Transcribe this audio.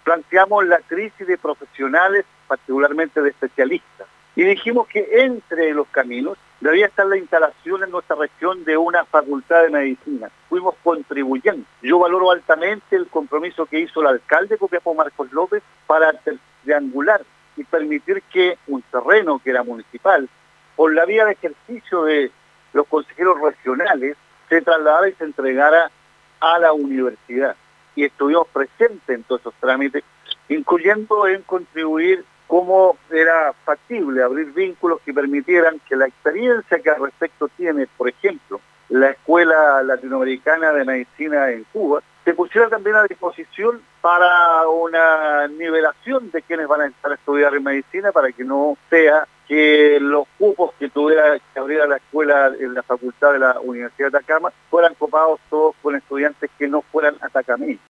planteamos la crisis de profesionales, particularmente de especialistas, y dijimos que entre los caminos debía estar la instalación en nuestra región de una facultad de medicina. Fuimos contribuyendo. Yo valoro altamente el compromiso que hizo el alcalde de Copiapó, Marcos López, para triangular y permitir que un terreno que era municipal, por la vía de ejercicio de los consejeros regionales, se trasladara y se entregara a la universidad. Y estuvimos presentes en todos esos trámites, incluyendo en contribuir cómo era factible abrir vínculos que permitieran que la experiencia que al respecto tiene, por ejemplo, la Escuela Latinoamericana de Medicina en Cuba, se pusiera también a disposición para una nivelación de quienes van a estar a estudiar en medicina, para que no sea que los cupos que tuviera que abrir la escuela en la facultad de la Universidad de Atacama fueran copados todos con estudiantes que no fueran atacameños.